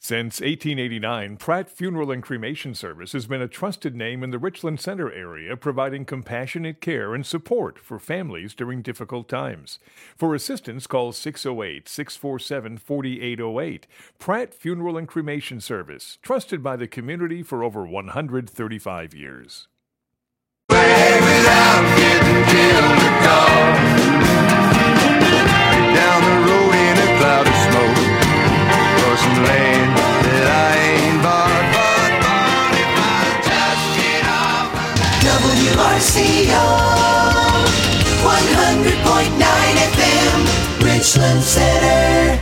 Since 1889, Pratt Funeral and Cremation Service has been a trusted name in the Richland Center area, providing compassionate care and support for families during difficult times. For assistance, call 608-647-4808. Pratt Funeral and Cremation Service, trusted by the community for over 135 years. Down the road in a cloud of smoke, for some land that I ain't bought if I just get off WRCO 100.9 FM, Richland Center.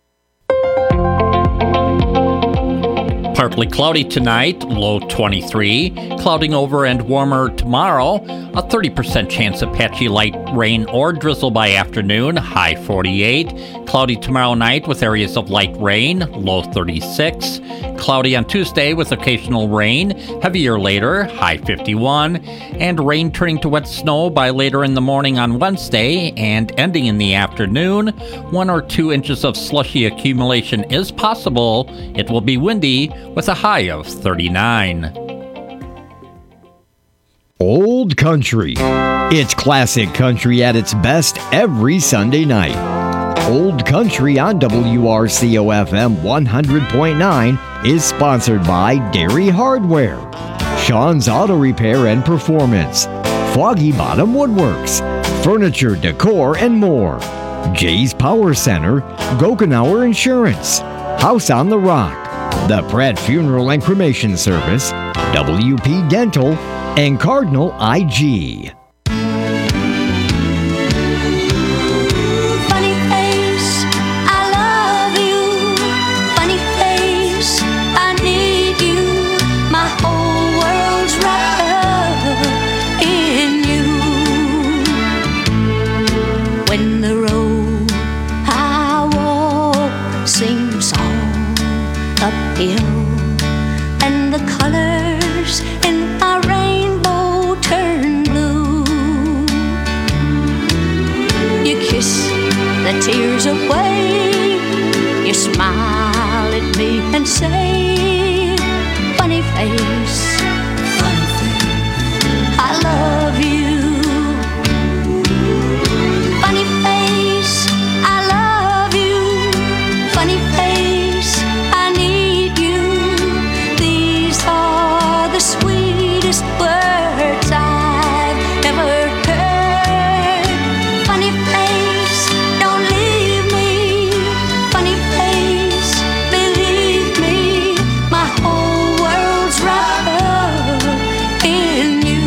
Partly cloudy tonight, low 23. Clouding over and warmer tomorrow. A 30% chance of patchy light rain or drizzle by afternoon, high 48. Cloudy tomorrow night with areas of light rain, low 36. Cloudy on Tuesday with occasional rain, heavier later, high 51. And rain turning to wet snow by later in the morning on Wednesday and ending in the afternoon. 1 or 2 inches of slushy accumulation is possible. It will be windy with a high of 39. Old Country. It's classic country at its best every Sunday night. Old Country on WRCO FM 100.9 is sponsored by Dairy Hardware, Sean's Auto Repair and Performance, Foggy Bottom Woodworks, Furniture Decor and more, Jay's Power Center, Gokenauer Insurance, House on the Rock, the Pratt Funeral and Cremation Service, WP Dental, and Cardinal IG. Funny face, I love you. Funny face, I need you. My whole world's wrapped up in you. When the road I walk seems all uphill, and the colors in my rainbow turn blue, you kiss the tears away, you smile at me and say, funny face, I love you. Funny face, I love you. Funny face, I need you. These are the sweetest words I've ever heard. Funny face, don't leave me. Funny face, believe me. My whole world's wrapped up in you.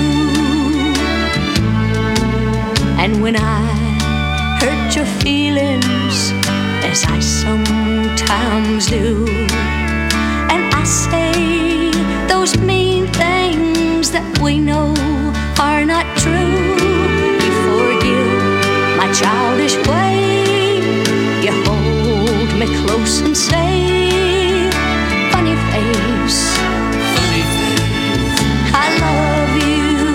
And when I hurt your feelings, as I sometimes do, and I say those mean things that we know are not true, you forgive my childish way. You hold me close and say, funny face, I love you.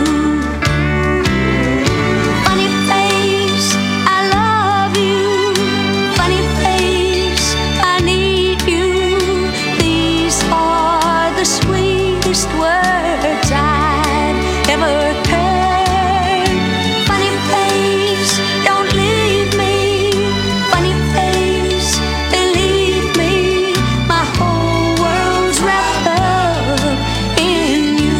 Funny face, I love you. Funny face, I need you. These are the sweetest words I've ever heard. Funny face, don't leave me. Funny face, believe me. My whole world's wrapped up in you.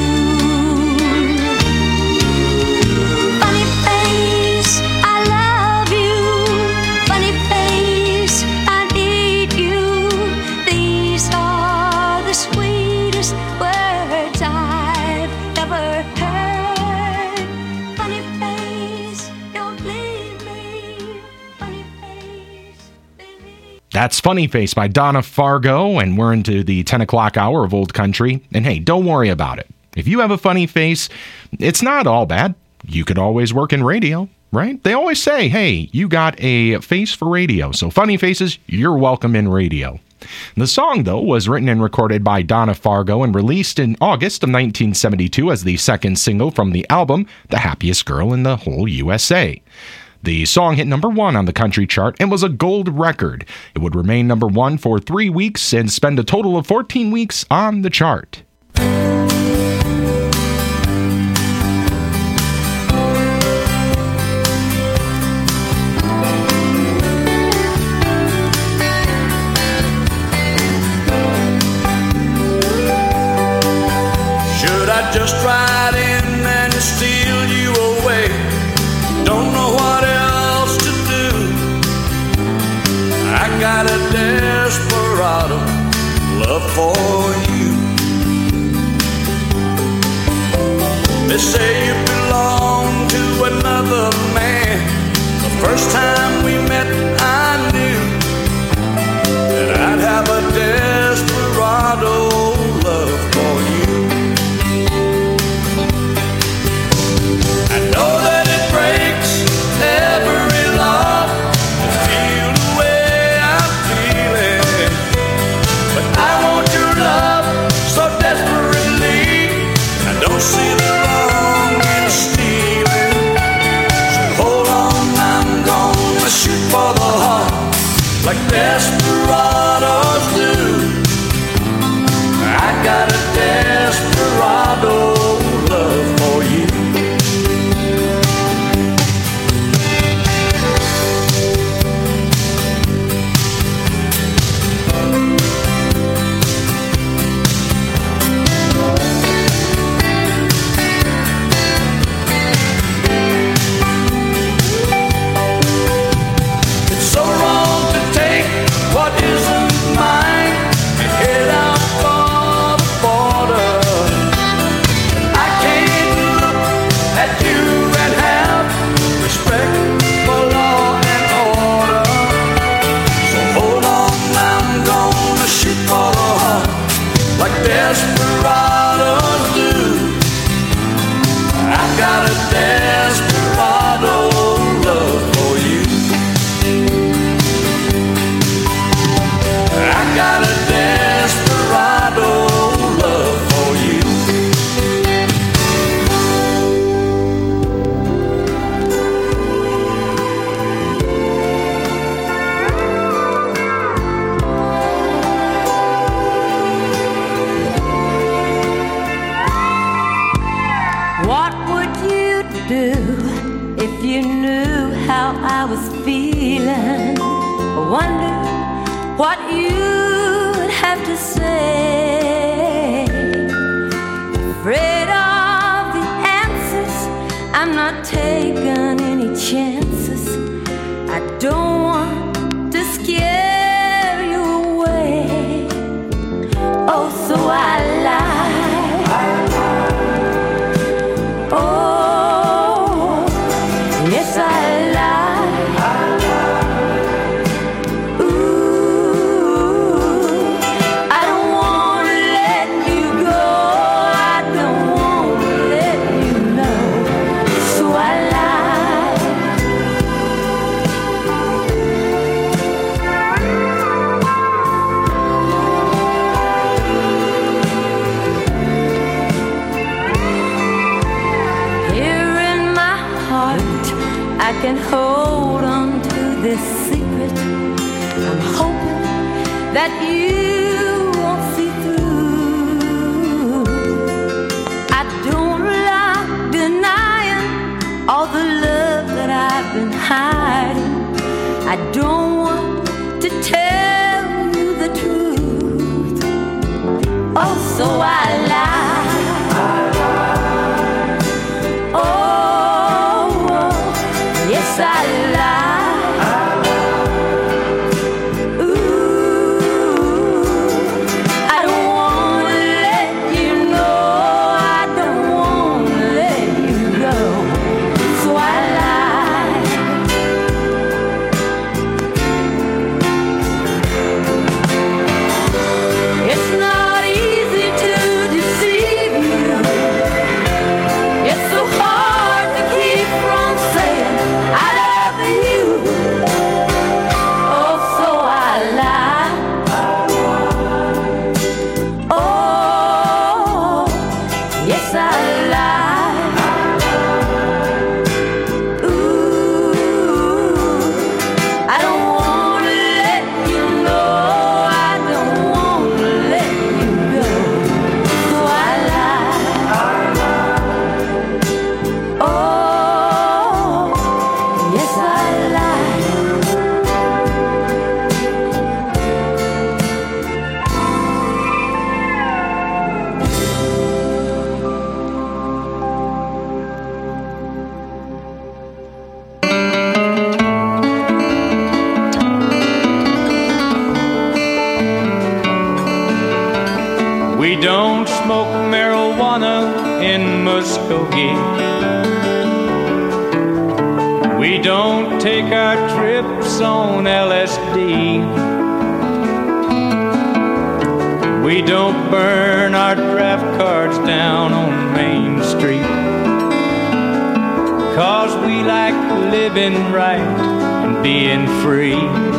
Funny face, I love you. Funny face, I need you. These are the sweetest words I've ever heard. Funny face, don't leave me. Funny face, believe. That's Funny Face by Donna Fargo, and we're into the 10 o'clock hour of Old Country. And hey, don't worry about it. If you have a funny face, it's not all bad. You could always work in radio, right? They always say, hey, you got a face for radio. So funny faces, you're welcome in radio. The song, though, was written and recorded by Donna Fargo and released in August of 1972 as the second single from the album, The Happiest Girl in the Whole USA. The song hit number 1 on the country chart and was a gold record. It would remain number 1 for 3 weeks and spend a total of 14 weeks on the chart. Should I just ride in and steal you away? Don't know what else to do. I got a desperado love for you. They say you belong to another man. The first time we met I knew that I'd have a desperado love for you. I know that it breaks every love to feel the way I'm feeling, but I want your love so desperately. I don't see the wrong in stealing. So hold on, I'm gonna shoot for the heart like desperados do. I got a desperado love for you. It's so wrong to take what isn't mine and head out for the border. I can't look at you and have respect for law and order. So hold on, I'm gonna shoot for the heart like desperados do. I got a desperado love for you. I got a desperado love for you. What would you do if you knew how I was feeling? I wonder what you'd have to say. Afraid of the answers, I'm not taking any chances. I don't want to scare you away. Oh, so I lied. Oh, yes, I lied. Ooh, I don't want to let you go. I don't want to let you know. So I lied. Here in my heart, I can hold on to this secret. I'm hoping that you won't see through. I don't like denying all the love that I've been hiding. I don't want to tell you the truth. Oh, so I lied. Oh, yes, I lied. Ooh, I don't want to let you know. I don't want to let you go. So I lied. It's not easy to We don't smoke marijuana in Muskogee. We don't take our trips on LSD. We don't burn our draft cards down on Main Street. 'Cause we like living right and being free.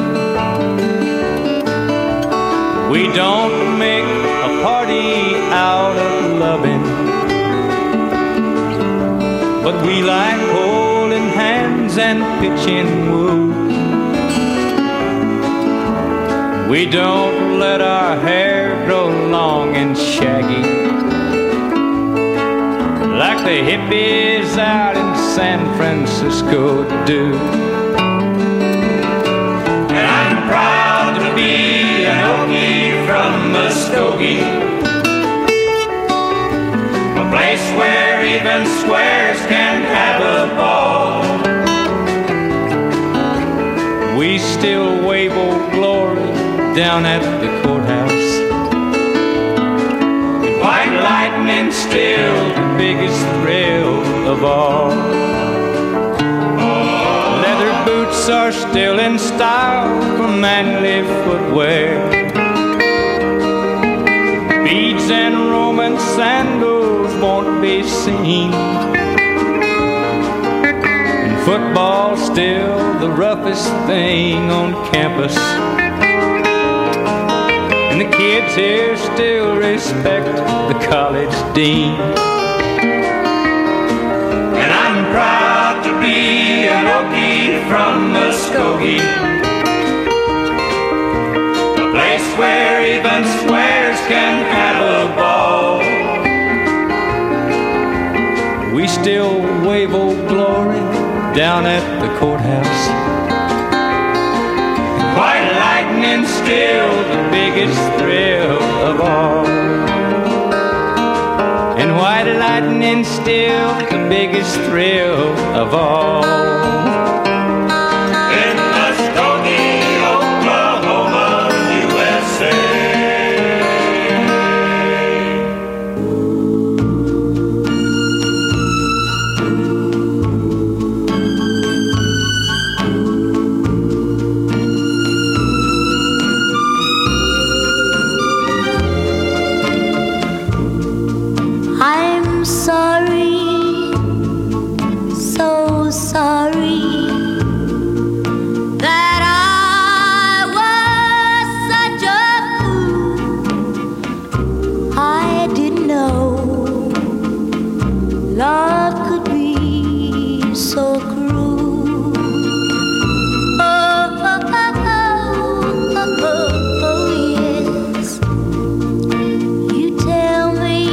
We don't make a party out of loving, but we like holding hands and pitching woo. We don't let our hair grow long and shaggy like the hippies out in San Francisco do. And I'm proud to be an Okie from Muskogee, a place where even squares can have a ball. We still wave Old Glory down at the courthouse. White lightning still the biggest thrill of all. Leather boots are still in style for manly footwear. Beads and Roman sandals won't be seen. And football's still the roughest thing on campus. And the kids here still respect the college dean. And I'm proud to be an Okie from Muskogee, a place where even squares can have a ball. We still wave Old Glory down at the courthouse. White lightning still the biggest thrill of all. And white lightning still the biggest thrill of all. In Muskogee, Oklahoma, USA. I'm sorry, so sorry that I was such a fool. I didn't know love could be so cruel. Oh, oh, oh, oh, oh, oh, yes. You tell me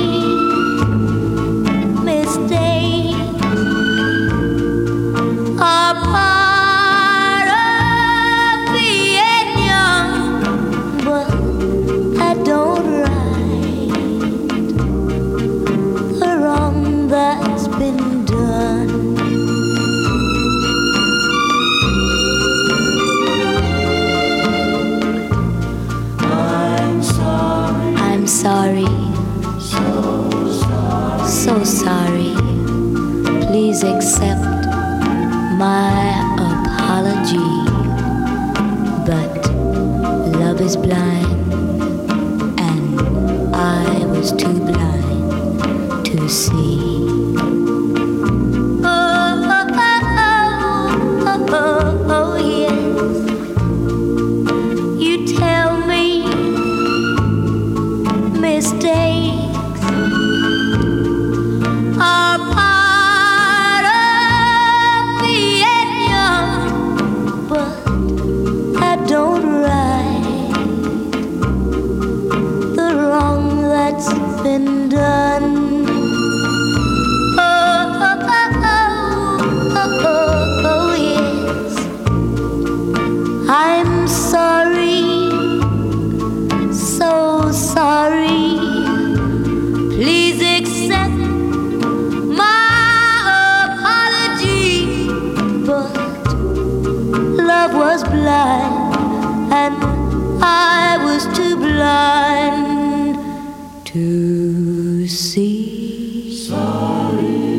mistakes are part of being young, but I don't right the wrong that's been done. I'm sorry, so sorry. Please accept my apology. But love is blind, and I was too blind to see. Oh, oh, oh, oh, oh, oh, yes. You tell me mistakes are part of being young, but I don't right the wrong that's been done. Oh, oh, oh, oh, oh, oh, yes. I'm sorry, so sorry to see. Sorry.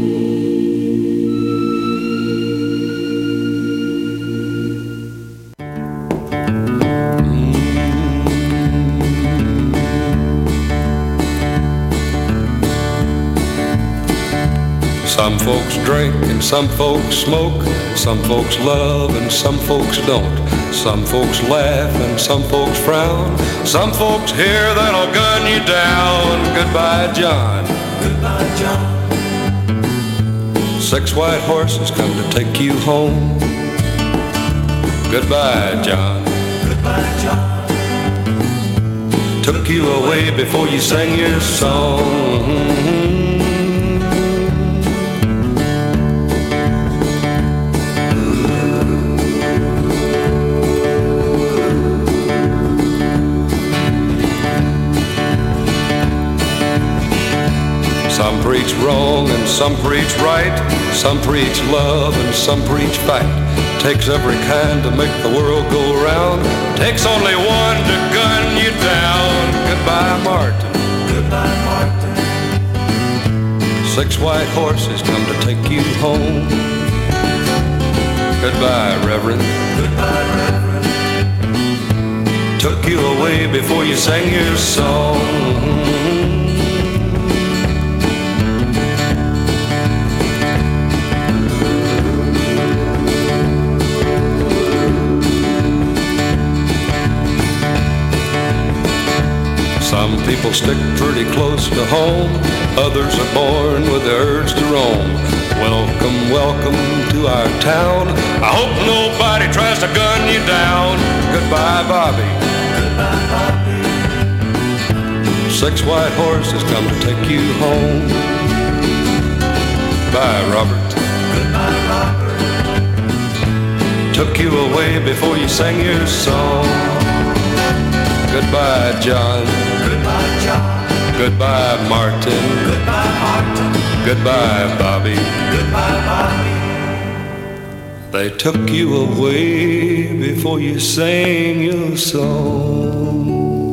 Some folks drink and some folks smoke. Some folks love and some folks don't. Some folks laugh and some folks frown. Some folks here that'll gun you down. Goodbye, John. Goodbye, John. 6 white horses come to take you home. Goodbye, John. Goodbye, John. Took you away before you sang your song. Some preach wrong and some preach right. Some preach love and some preach fight. Takes every kind to make the world go round. Takes only one to gun you down. Goodbye, Martin. Goodbye, Martin. 6 white horses come to take you home. Goodbye, Reverend. Goodbye, Reverend. Took you away before you sang your song. Some people stick pretty close to home. Others are born with the urge to roam. Welcome, welcome to our town. I hope nobody tries to gun you down. Goodbye, Bobby. Goodbye, Bobby. 6 white horses come to take you home. Bye, Robert. Goodbye, Robert. Took you away before you sang your song. Goodbye, John. Goodbye, John. Goodbye, Martin. Goodbye, Martin. Goodbye, Bobby. Goodbye, Bobby. They took you away before you sang your song.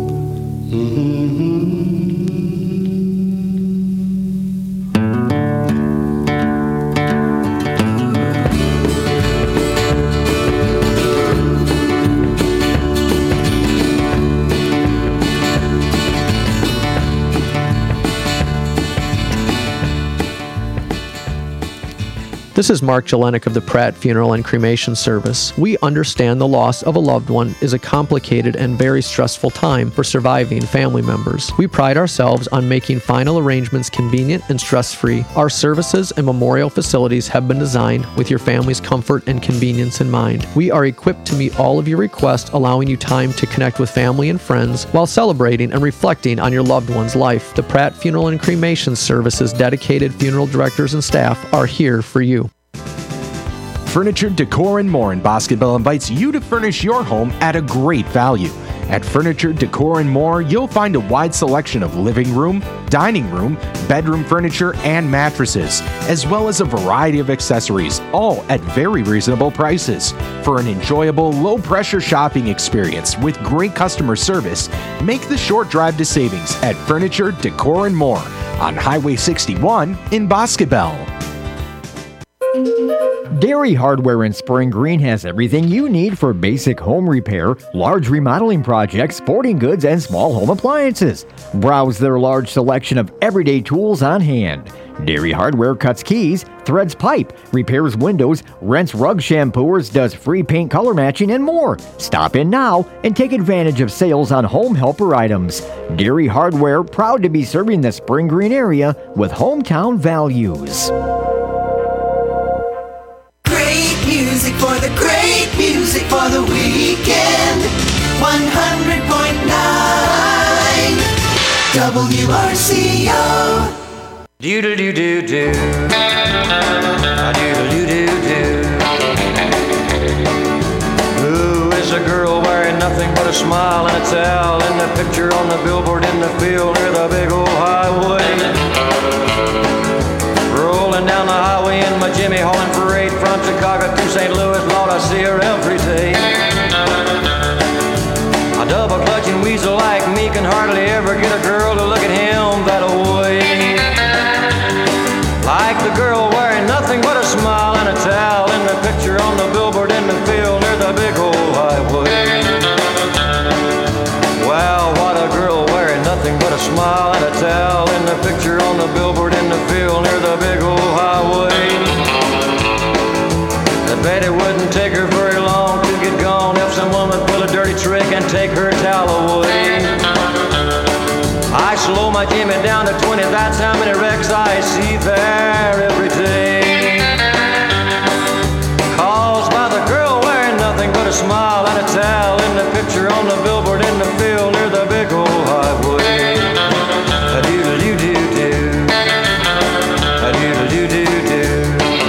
This is Mark Jelenik of the Pratt Funeral and Cremation Service. We understand the loss of a loved one is a complicated and very stressful time for surviving family members. We pride ourselves on making final arrangements convenient and stress-free. Our services and memorial facilities have been designed with your family's comfort and convenience in mind. We are equipped to meet all of your requests, allowing you time to connect with family and friends while celebrating and reflecting on your loved one's life. The Pratt Funeral and Cremation Service's dedicated funeral directors and staff are here for you. Furniture, Decor, and More in Bosque Bell invites you to furnish your home at a great value. At Furniture, Decor, and More, you'll find a wide selection of living room, dining room, bedroom furniture, and mattresses, as well as a variety of accessories, all at very reasonable prices. For an enjoyable, low-pressure shopping experience with great customer service, make the short drive to savings at Furniture, Decor, and More on Highway 61 in Bosque Bell. Dairy Hardware in Spring Green has everything you need for basic home repair, large remodeling projects, sporting goods, and small home appliances. Browse their large selection of everyday tools on hand. Dairy Hardware cuts keys, threads pipe, repairs windows, rents rug shampooers, does free paint color matching, and more. Stop in now and take advantage of sales on home helper items. Dairy Hardware, proud to be serving the Spring Green area with hometown values. Music for the great music for the weekend. 100.9 WRCO. Do do do do do. Do do do do. Who is a girl wearing nothing but a smile and a towel in the picture on the billboard in the field near the big old highway? Rolling down the highway in my Jimmy hauling freight from Chicago to St. Louis, Lord, I see her every day. A double clutching weasel like me can hardly ever get a girl to look at him but a smile and a towel in the picture on the billboard in the field near the big old highway. I bet it wouldn't take her very long to get gone if some woman pull a dirty trick and take her towel away. I slow my Jimmy down to 20, that's how many wrecks I see there every day. Caused by the girl wearing nothing but a smile and a towel in the picture on the billboard in the field near the big old highway. A-doodle-doo-doo-doo, a-doodle-doo-doo-doo.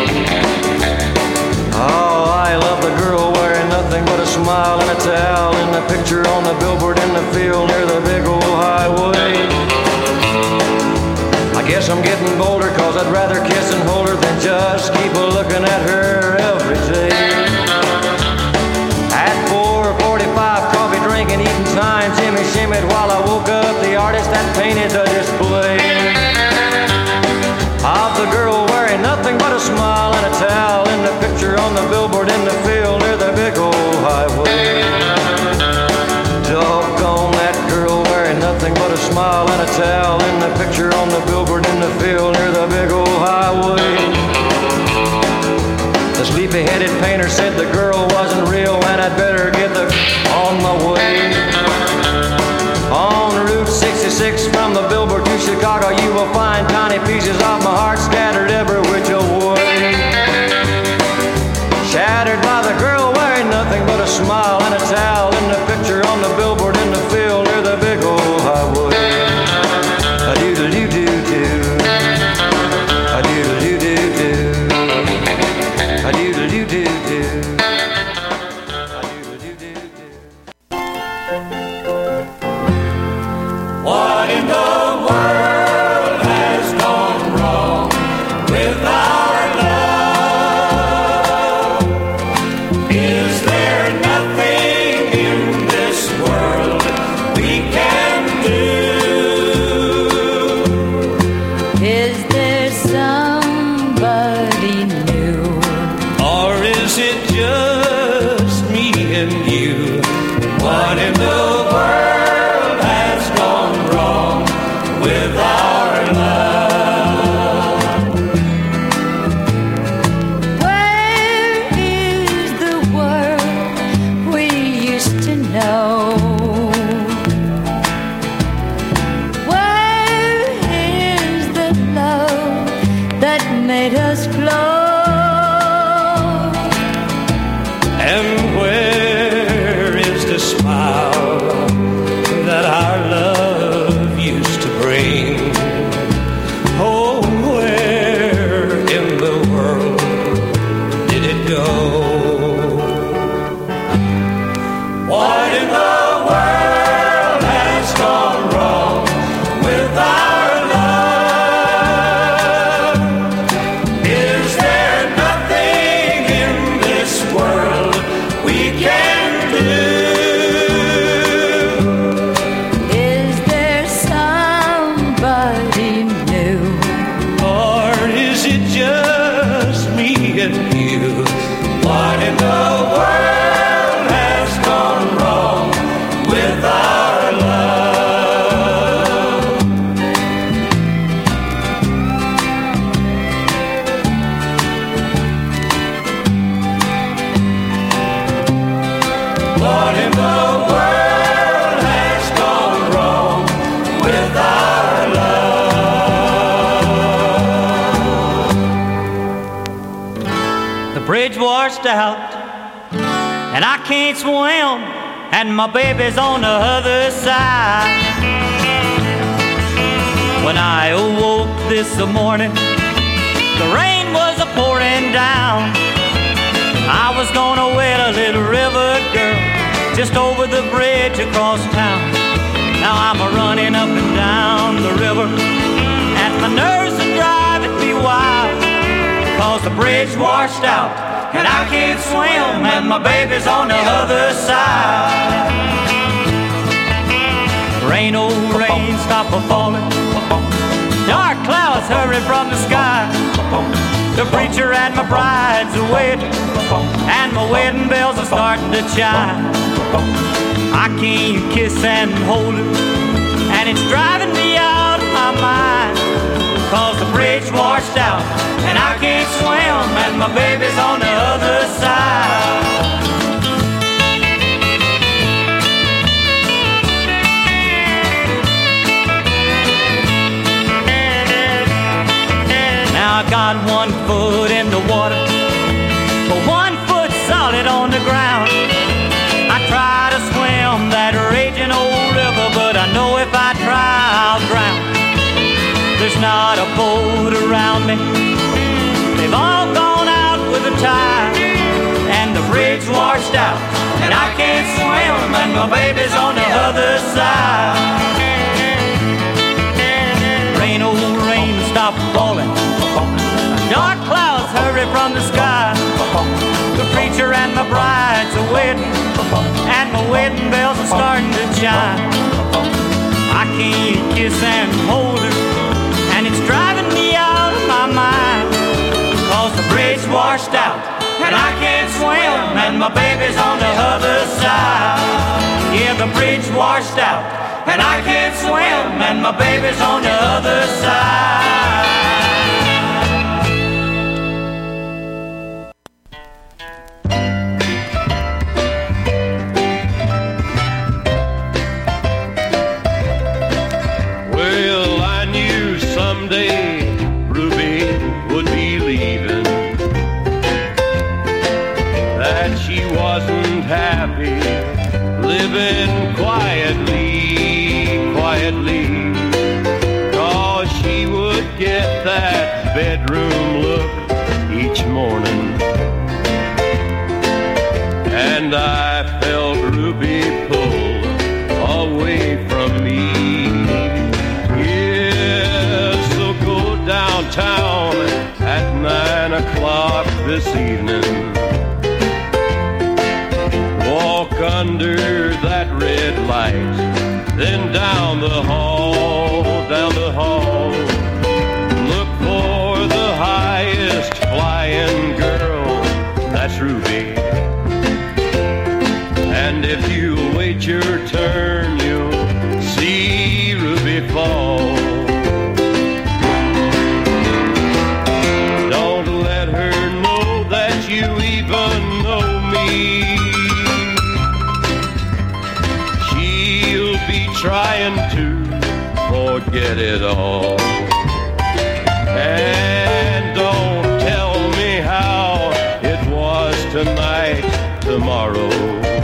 Oh, I love the girl wearing nothing but a smile and a towel in the picture on the billboard in the field near the big old highway. I guess I'm getting bolder, cause I'd rather kiss and hold her than just keep looking at her every day. At 4:45, coffee drinking, eating time, Jimmy shimmied while I woke up the artist that painted the display of the girl wearing nothing but a smile and a towel in the picture on the billboard in the field near the big old highway. Doggone that girl wearing nothing but a smile and a towel in the picture on the billboard in the field near the big old highway. The sleepy-headed painter said the girl wasn't real and I'd better get on my way. On Route 66 from the billboard to Chicago, you will find tiny pieces of my heart scattered every which way. Shattered by the girl wearing nothing but a smile and a towel in the picture on the billboard in the field near the big old highway. A-doodle-doo-doo-doo, a-doodle-doo-doo-doo, a-doodle-doo-doo-doo. What in the world has gone wrong with our love? Is there nothing in this world we can do? Is there somebody new? Or is it just me and you? What in the world has gone wrong with our love? Where is the world we used to know? Where is the love that made us glow? And where is the smile that our love used to bring? Oh, where in the world did it go? What in the world has gone wrong with our love? Is there nothing in this world we can do? Is there somebody new? Or is it just me and you? What in the world has gone wrong with our love? What in the world has gone wrong with our love? The bridge washed out, and I can't swim, and my baby's on the other side. When I awoke this morning, the rain was a-pouring down. I was gonna wed a little river girl just over the bridge across town. Now I'm a-running up and down the river, and my nerves are driving me wild, 'cause the bridge washed out, and I can't swim, and my baby's on the other side. Rain, oh rain, stop a-falling. Dark clouds hurry from the sky. The preacher and my bride's a waiting, and my wedding bells are starting to chime. I can't kiss and hold her, and it's driving me 'cause the bridge washed out and I can't swim and my baby's on the other side. Now I got one foot in the water, but one foot solid on the ground. I try to swim that raging old river, but I know if I try I'll drown. There's not a boat around me, they've all gone out with the tide, and the bridge washed out and I can't swim and my baby's on the other side. Rain, old rain, stop falling, dark clouds hurry from the sky. The preacher and the bride's a wedding, and my wedding bells are starting to chime. I can't kiss and hold her, and it's driving me out of my mind, 'cause the bridge washed out and I can't swim and my baby's on the other side. Yeah, the bridge washed out and I can't swim and my baby's on the other side. Happy, living quietly, 'cause she would get that bedroom look each morning, and I felt Ruby pull away from me. Yeah, so go downtown at 9 o'clock this evening, walk under that red light, then down the hall, look for the highest flying girl, that's Ruby. And if you wait your turn, you'll see Ruby fall. Don't let her know that you even know me. Trying to forget it all, and don't tell me how it was tonight, tomorrow,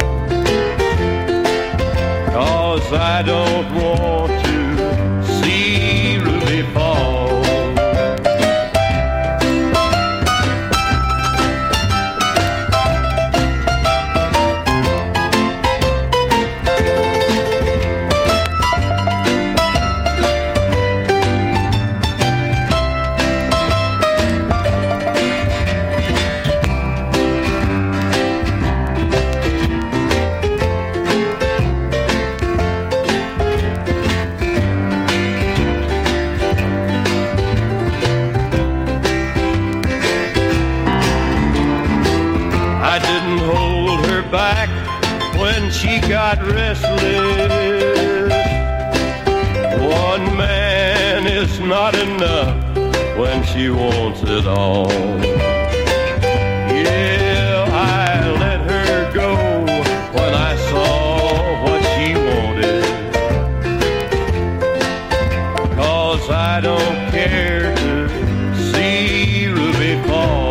'cause I don't want to see Ruby fall. Back when she got restless. One man is not enough when she wants it all. Yeah, I let her go when I saw what she wanted, 'cause I don't care to see Ruby fall.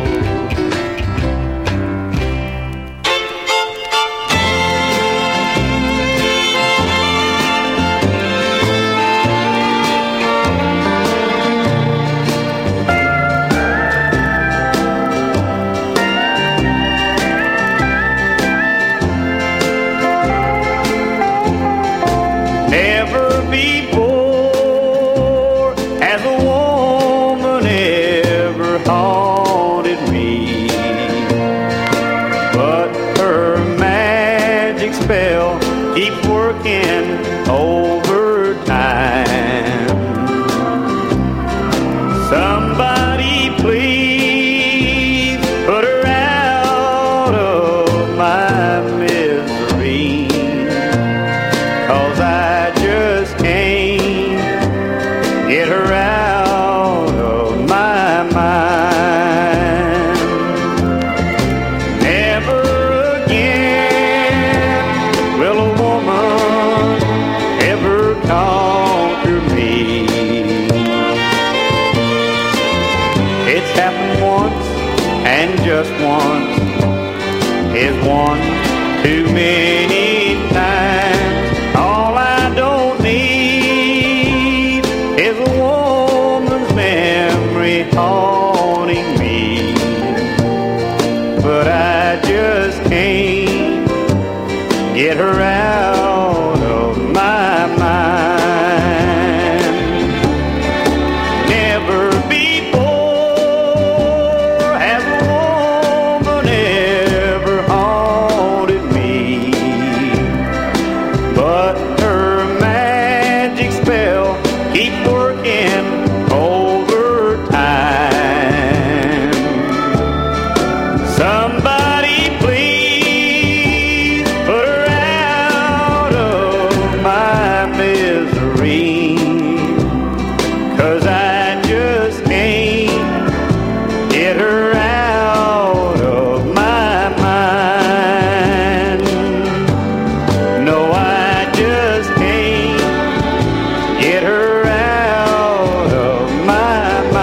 Never before has a woman ever home. It's happened once, and just once is one too many times. All I don't need is a woman's memory haunting me, but I just can't get her out of my mind. Never before has a woman ever haunted me, but her magic spell keeps working overtime. Somebody please put her out of my misery, 'cause I just can't get her out of my mind. No, I just can't get her out of my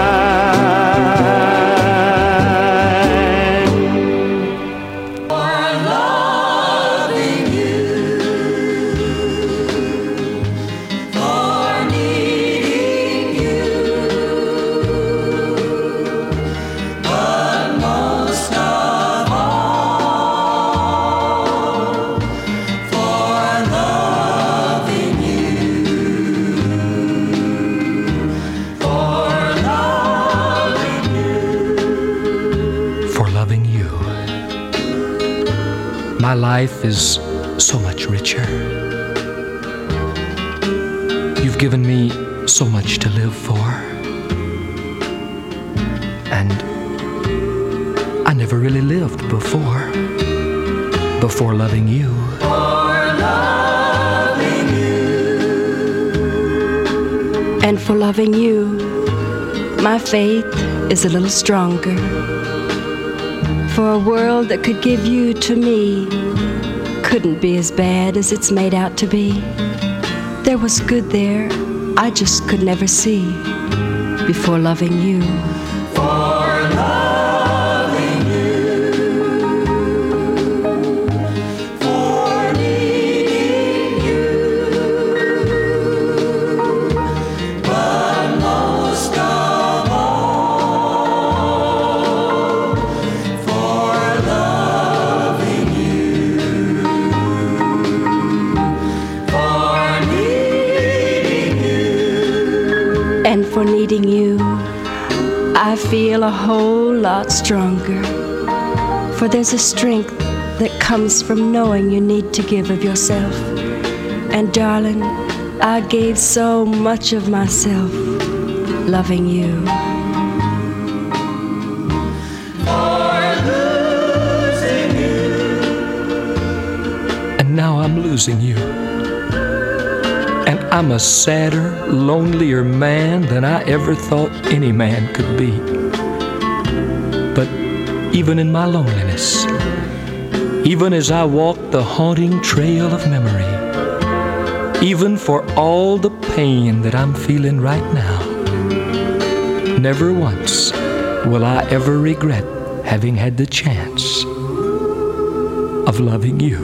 mind. For loving you, for needing you, but most of all, for loving you, for loving you. For loving you. My life is so much richer. You've given me so much to live for. And I never really lived before loving you. And for loving you, my faith is a little stronger. For a world that could give you to me couldn't be as bad as it's made out to be. There was good there I just could never see before loving you. For loving you, for needing you, but most of all, for loving you, for needing you. And for needing you, I feel a whole lot stronger. For there's a strength that comes from knowing you need to give of yourself. And darling, I gave so much of myself loving you. For losing you, And now I'm losing you. And I'm a sadder, lonelier man than I ever thought any man could be. But even in my loneliness, even as I walk the haunting trail of memory, even for all the pain that I'm feeling right now, never once will I ever regret having had the chance of loving you.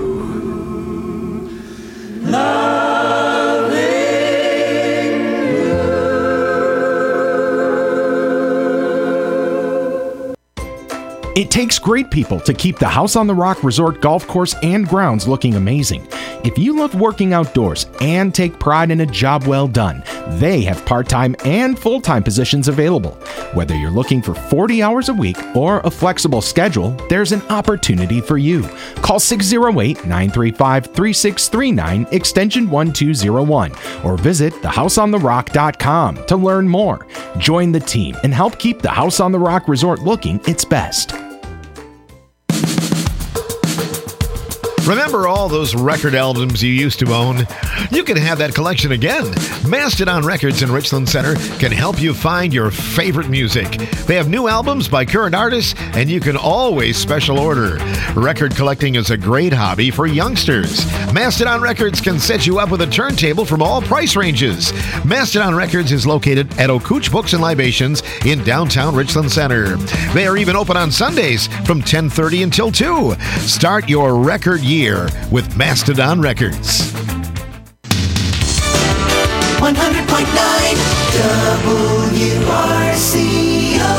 It takes great people to keep the House on the Rock Resort Golf Course and grounds looking amazing. If you love working outdoors and take pride in a job well done, they have part-time and full-time positions available. Whether you're looking for 40 hours a week or a flexible schedule, there's an opportunity for you. Call 608-935-3639, extension 1201, or visit thehouseontherock.com to learn more. Join the team and help keep the House on the Rock Resort looking its best. Remember all those record albums you used to own? You can have that collection again. Mastodon Records in Richland Center can help you find your favorite music. They have new albums by current artists, and you can always special order. Record collecting is a great hobby for youngsters. Mastodon Records can set you up with a turntable from all price ranges. Mastodon Records is located at O'Cooch Books and Libations in downtown Richland Center. They are even open on Sundays from 10:30 until 2. Start your record year with Mastodon Records. 100.9 WRCO.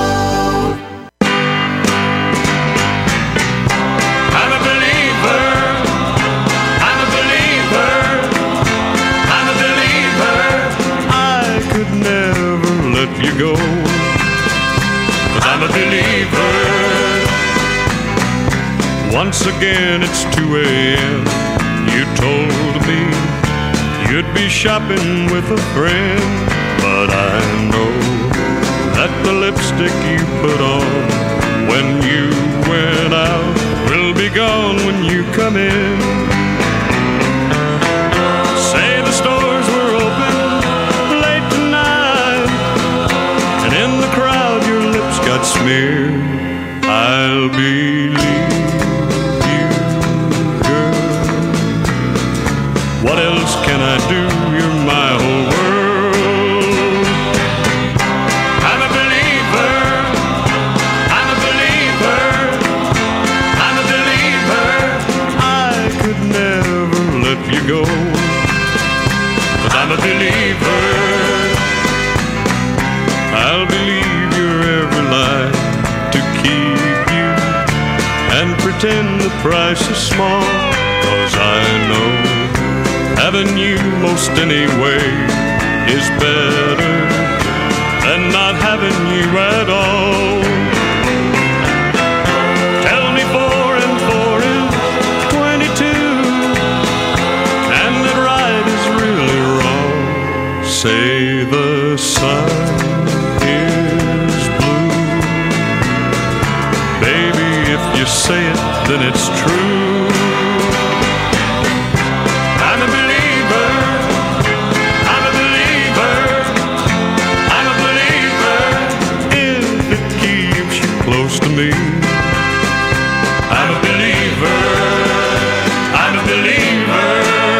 I'm a believer. I'm a believer. I'm a believer. I could never let you go. 'Cause I'm a believer. Once again it's 2 a.m. You told me you'd be shopping with a friend, but I know that the lipstick you put on when you went out will be gone when you come in. Say the stores were open late tonight, and in the crowd your lips got smeared. I'll believe you, girl. What else can I do? You're my whole world. I'm a believer. I'm a believer. I'm a believer. I could never let you go. 'Cause I'm a believer. I'll believe your every lie to keep you and pretend the price is small. 'Cause I know having you most anyway is better than not having you at all. Tell me 4 and 4 is 22, and that right is really wrong. Say the sun is blue. Baby, if you say it, then it's true. I'm a believer. I'm a believer. I'm a believer. If it keeps you close to me. I'm a believer. I'm a believer.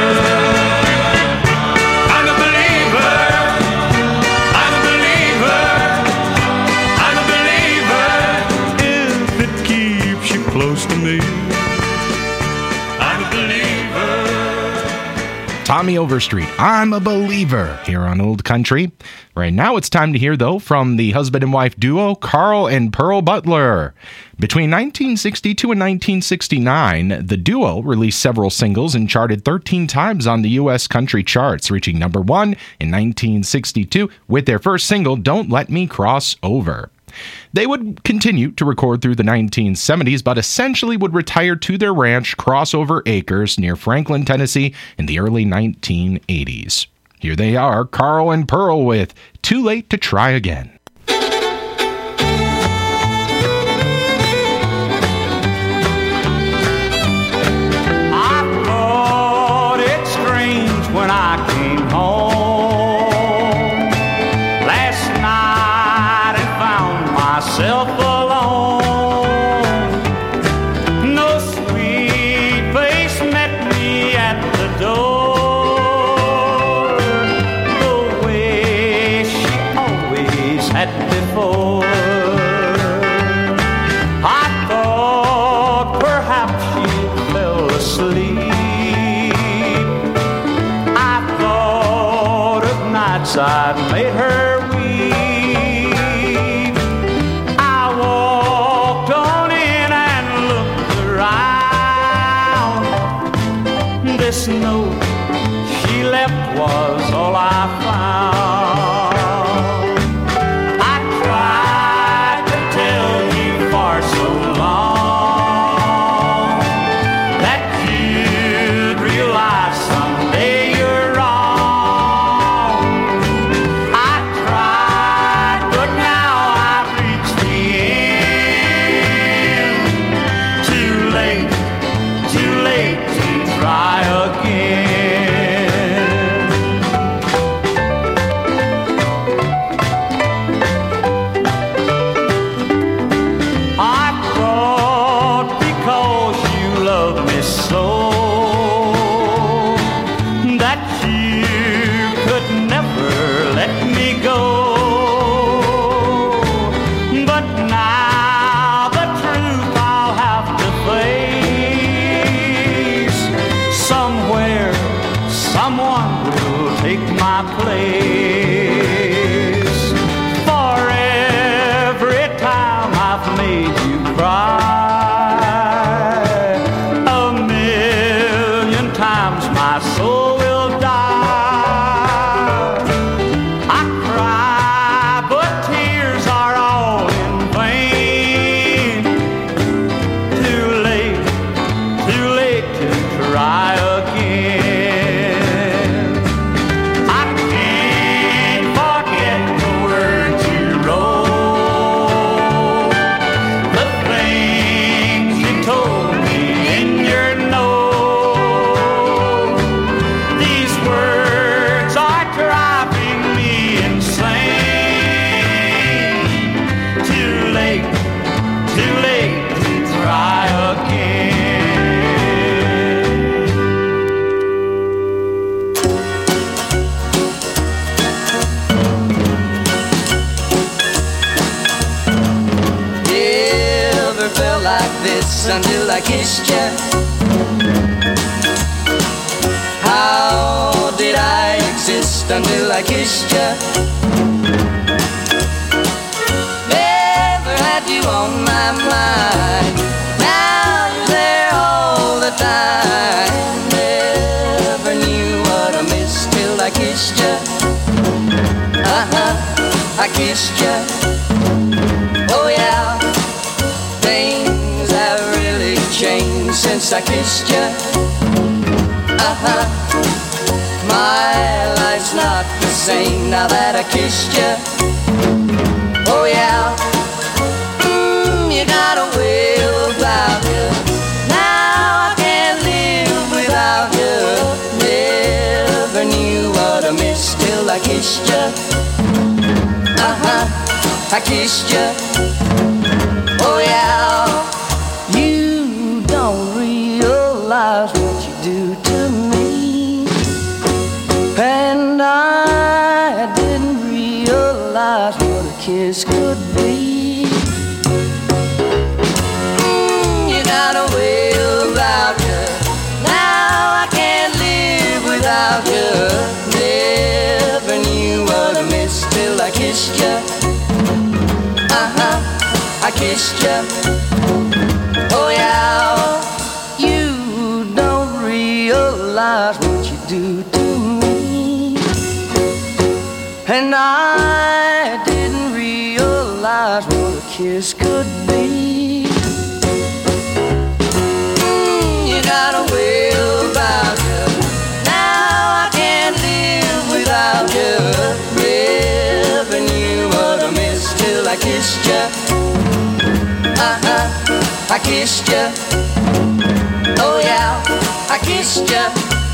I'm a believer. I'm a believer. I'm a believer. If it keeps you close to me. I'm a believer. Tommy Overstreet, I'm a believer, here on Old Country. Right now it's time to hear, though, from the husband and wife duo, Carl and Pearl Butler. Between 1962 and 1969, the duo released several singles and charted 13 times on the U.S. country charts, reaching number 1 in 1962 with their first single, Don't Let Me Cross Over. They would continue to record through the 1970s, but essentially would retire to their ranch, Crossover Acres, near Franklin, Tennessee, in the early 1980s. Here they are, Carl and Pearl, with Too Late to Try Again. I thought it strange when I came home last night and found myself alone. No sweet face met me at the door the way she always had before. I thought perhaps she fell asleep. I thought of nights I'd made her weep. I walked on in and looked around. This note she left was all I found. I tried to tell you for so long that you'd realize someday you're wrong. I tried, but now I've reached the end. Too late place. For every time I've made you cry, a million times my soul will die. I cry, but tears are all in vain. Too late to try again. I can't forget the words you wrote, the things you told me in your note. These words are driving me insane. Too late to try again. Never felt like this until I kissed you. How did I exist until I kissed you? Never had you on my mind. Now you're there all the time. Never knew what I missed till I kissed you. I kissed you. Oh yeah, things have really changed since I kissed you. My life's not the same now that I kissed you. Oh yeah, you got a way about you. Now I can't live without you. Never knew what I missed till I kissed you. I kissed you. Oh yeah, you don't realize what you do to me, and I didn't realize what a kiss could be. You got a way about you. Now I can't live without you. Never knew what I missed till I kissed you. I kissed you. Oh yeah, you don't realize what you do to me, and I didn't realize what a kiss could be. You got a way about you. Now I can't live without you. Never knew what I missed till I kissed you. I kissed you. Oh yeah, I kissed you.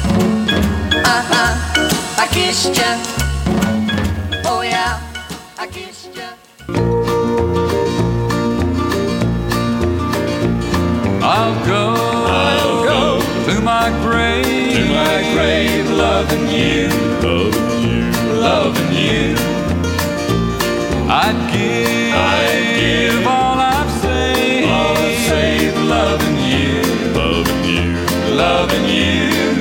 I kissed you. Oh yeah, I kissed you. I'll go to my grave, loving you, loving you. I'd give all I've saved, loving you, loving you.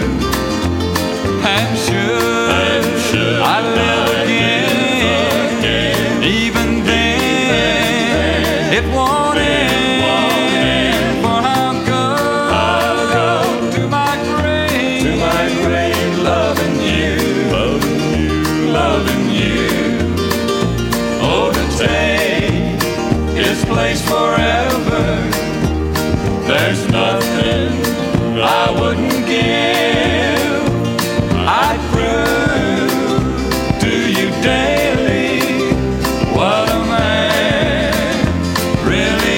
And should I live again, even then, it won't end. For I'll go to my grave, loving you, loving you. Oh, to take his place forever, there's nothing I wouldn't give. I'd prove to you daily what a man really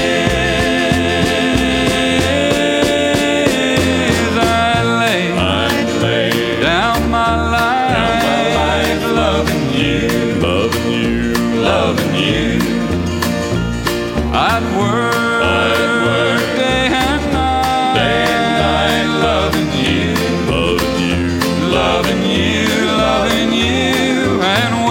is. I'd lay down my life, loving you, loving you. I'd work day and night, loving you, loving you, loving you, and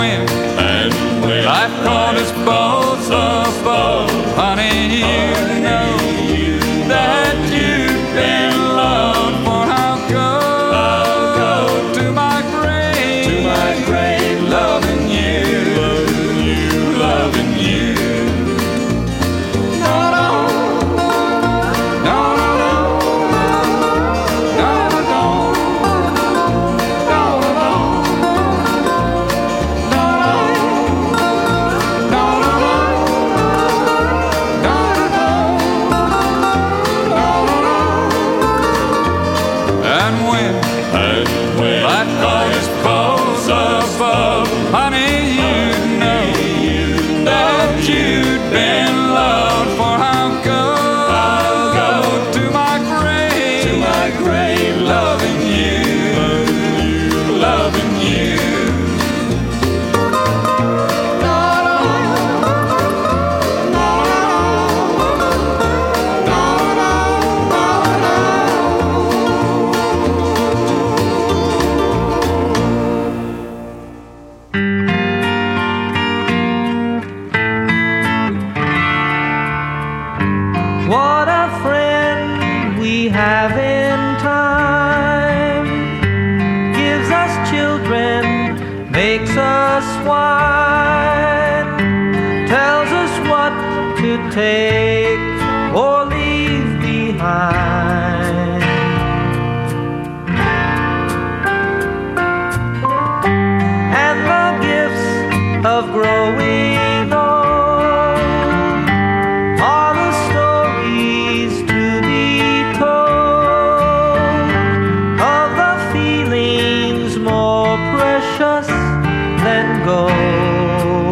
great loving you, loving you, loving you. No, no, no, no, no, no, no, no, And when that voice calls above, honey, you know that you'd been loved. For I'll go to my grave, loving you, loving you. What a friend we have in time. Gives us children, makes us wine. Tells us what to take or leave behind. And the gifts of growing old are the stories to be told of the feelings more precious than gold.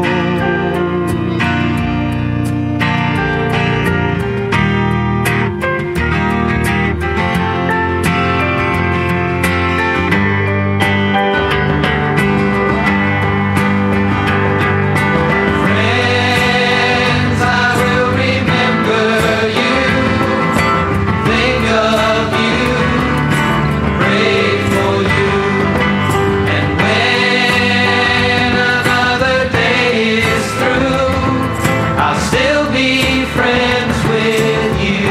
Friends, I will remember you, think of you, pray for you, and when another day is through, I'll still be friends with you.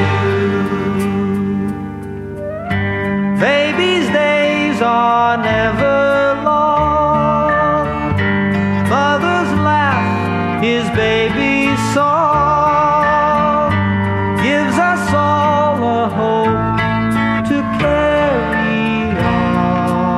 Baby's days are never long. Mother's laugh is baby's song. Gives us all a hope to carry on.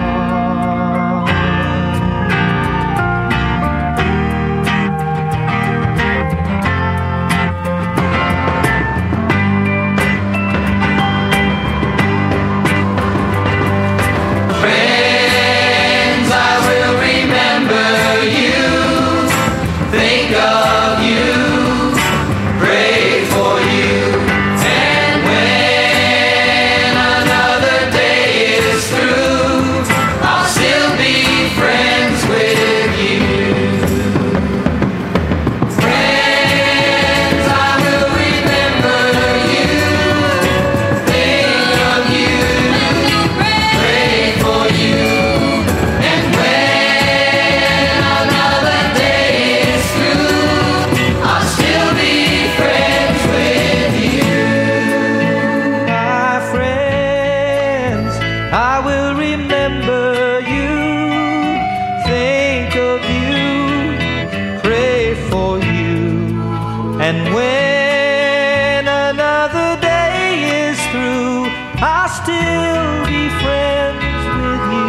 Friends, I will remember you, think of you, pray for you, and when another day is through, I'll still be friends with you. Friends, I will remember you, think of you, pray for you, and when another day is through, I'll still be friends with you. My friends, I will remember you, think of you, pray for you, and when another day is through, I'll still be friends with you.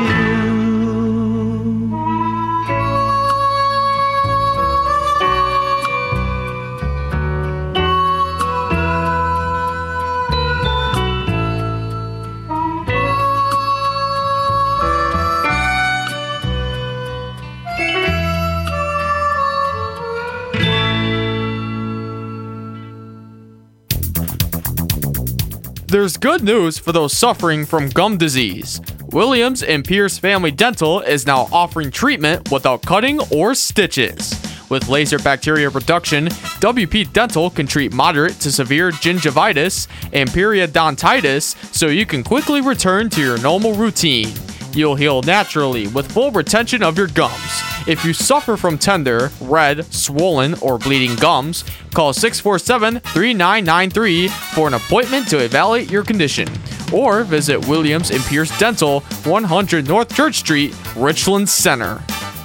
There's good news for those suffering from gum disease. Williams and Pierce Family Dental is now offering treatment without cutting or stitches. With laser bacteria reduction, WP Dental can treat moderate to severe gingivitis and periodontitis so you can quickly return to your normal routine. You'll heal naturally with full retention of your gums. If you suffer from tender, red, swollen, or bleeding gums, call 647-3993 for an appointment to evaluate your condition. Or visit Williams and Pierce Dental, 100 North Church Street, Richland Center.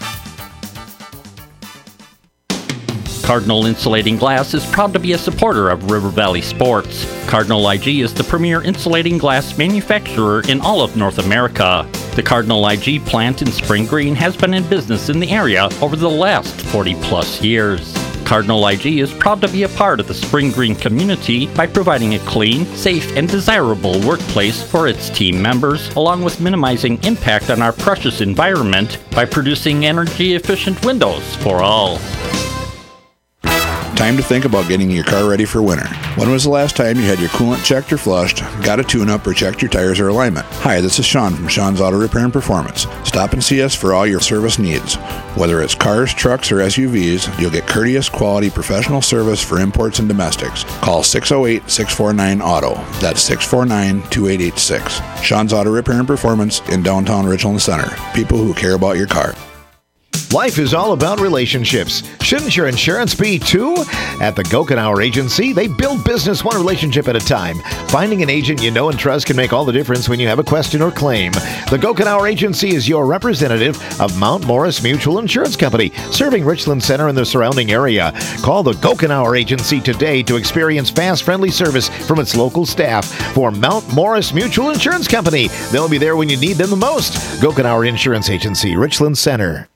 Cardinal Insulating Glass is proud to be a supporter of River Valley Sports. Cardinal IG is the premier insulating glass manufacturer in all of North America. The Cardinal IG plant in Spring Green has been in business in the area over the last 40-plus years. Cardinal IG is proud to be a part of the Spring Green community by providing a clean, safe, and desirable workplace for its team members, along with minimizing impact on our precious environment by producing energy-efficient windows for all. Time to think about getting your car ready for winter. When was the last time you had your coolant checked or flushed, got a tune-up, or checked your tires or alignment? Hi, this is Sean from Sean's Auto Repair and Performance. Stop and see us for all your service needs. Whether it's cars, trucks, or SUVs, you'll get courteous, quality, professional service for imports and domestics. Call 608-649-AUTO. That's 649-2886. Sean's Auto Repair and Performance in downtown Richland Center. People who care about your car. Life is all about relationships. Shouldn't your insurance be too? At the Gokenauer Agency, they build business one relationship at a time. Finding an agent you know and trust can make all the difference when you have a question or claim. The Gokenauer Agency is your representative of Mount Morris Mutual Insurance Company, serving Richland Center and the surrounding area. Call the Gokenauer Agency today to experience fast, friendly service from its local staff for Mount Morris Mutual Insurance Company. They'll be there when you need them the most. Gokenauer Insurance Agency, Richland Center.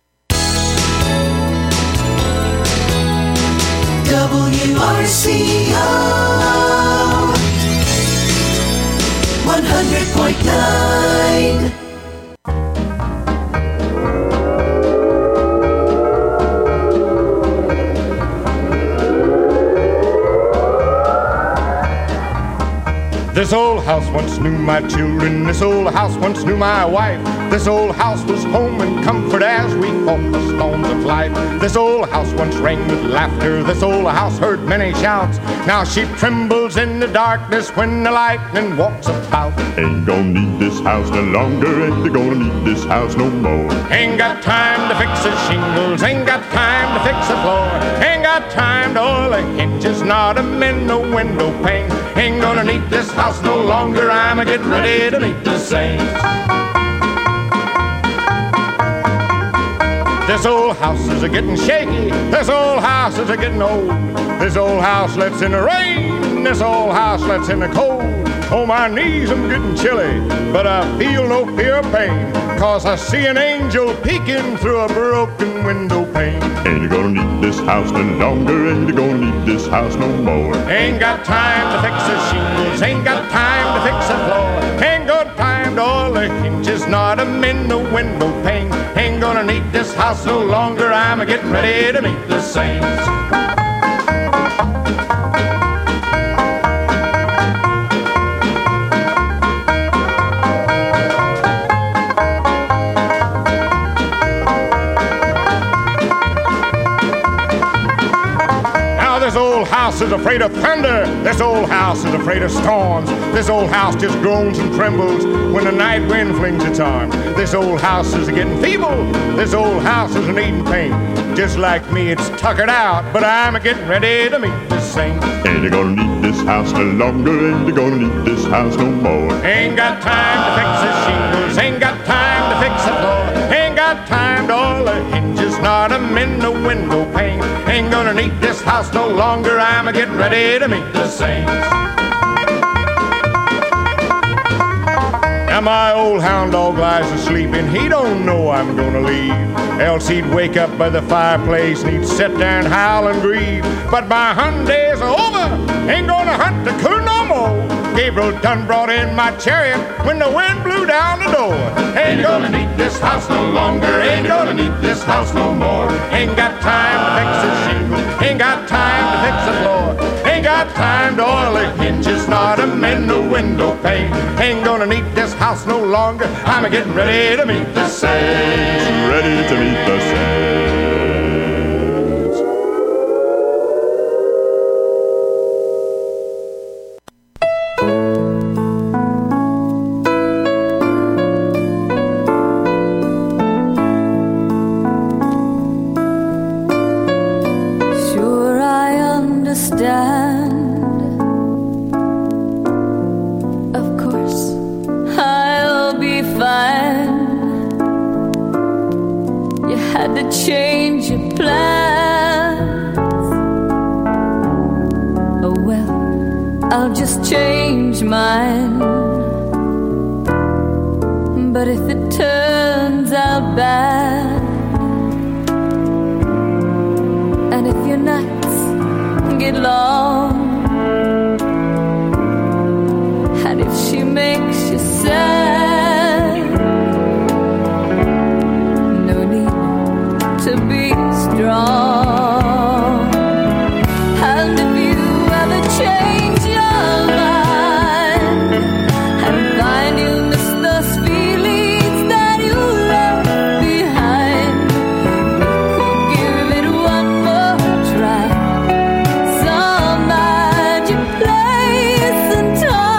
WRCO 100.9. This old house once knew my children, this old house once knew my wife. This old house was home and comfort as we fought the storms of life. This old house once rang with laughter, this old house heard many shouts. Now she trembles in the darkness when the lightning walks about. Ain't gonna need this house no longer, ain't gonna need this house no more. Ain't got time to fix the shingles, ain't got time to fix the floor. Ain't got time to oil the hinges, not to mend no window pane. Ain't gonna need this house no longer, I'm a getting ready to meet the saints. This old house is a getting shaky, this old house is a getting old. This old house lets in the rain, this old house lets in the cold. Oh, my knees, I'm getting chilly, but I feel no fear of pain, 'cause I see an angel peeking through a broken window pane. Ain't gonna need this house no longer, ain't gonna need this house no more. Ain't got time to fix the shingles, ain't got time to fix the floor. Ain't got time to oil the hinges, not to mend the window pane. Ain't gonna need this house no longer, I'm a-getting ready to meet the saints. This old house is afraid of thunder. This old house is afraid of storms. This old house just groans and trembles when the night wind flings its arms. This old house is getting feeble. This old house is needing paint. Just like me, it's tuckered out, but I'm getting ready to meet the saints. Ain't gonna need this house no longer, ain't gonna need this house no more. Ain't got time to fix the shingles, ain't got time to fix the floor. Ain't got time to oil the hinges, not to mend the window pane. Ain't gonna need this house no longer, I'm a-getting ready to meet the saints. Now my old hound dog lies asleep and he don't know I'm gonna leave. Else he'd wake up by the fireplace and he'd sit there and howl and grieve. But my hunting days are over, ain't gonna hunt the coon no more. Gabriel done brought in my chariot when the wind blew down the door. Ain't gonna need this house no longer, ain't gonna need this house no more. Ain't got time to fix the shingles, ain't got time to fix the floor. Ain't got time to oil the hinges, not to mend the window pane. Ain't gonna need this house no longer, I'm a-getting ready to meet the saints. Ready to meet the saints. had to change your plans. Oh well, I'll just change mine. But if it turns out bad, and if your nights get long, and if she makes you sad, no need to be strong. And if you ever change your mind and find you miss those feelings that you left behind, you could give it one more try. Some magic place and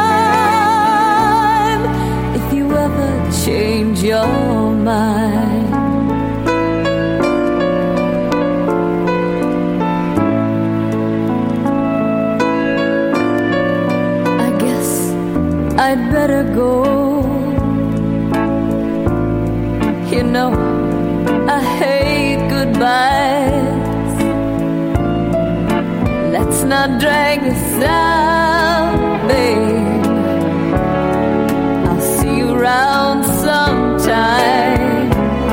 time. If you ever change your mind, I'd better go. You know, I hate goodbyes. Let's not drag this out, babe. I'll see you around sometime.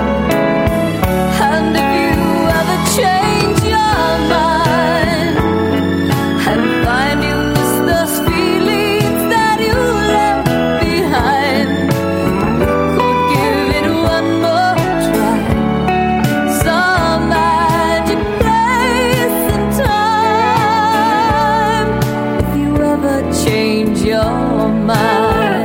And if you ever change your mind and find you miss those feelings that you left behind, you could give it one more try. Some magic place and time. If you ever change your mind,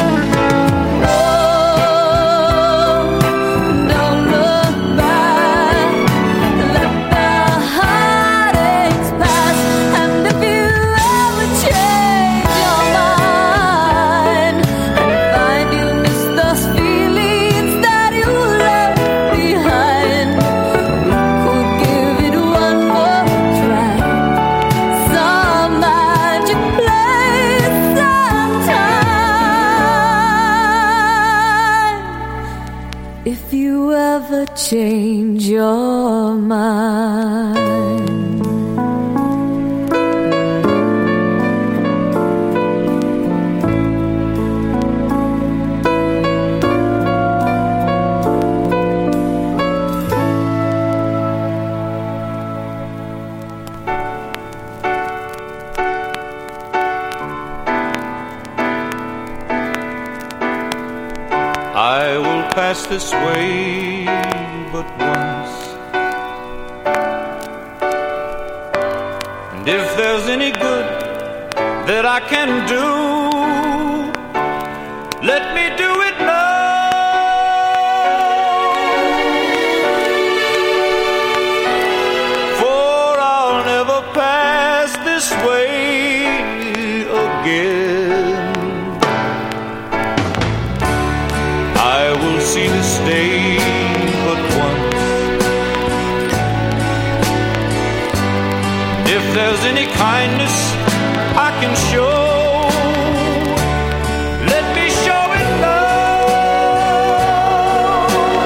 oh, don't look back. Let the heartaches pass. And if you ever change your mind and find you miss those feelings that you left behind, you could give it one more try. Some magic place and time. If you ever change your mind. I will pass this way but once, and if there's any good that I can do, let me do it now. For I'll never pass this way again. I will see this day but once. If there's any kindness I can show, let me show it now.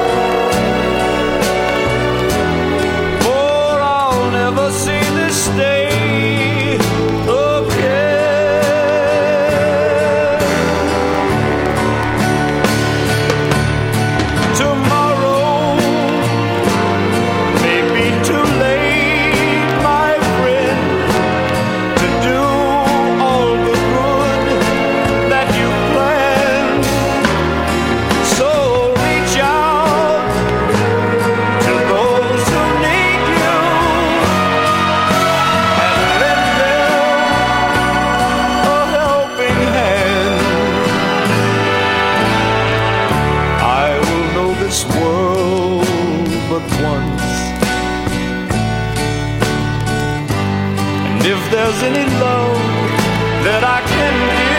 For I'll never see this day again. If there's any love that I can give,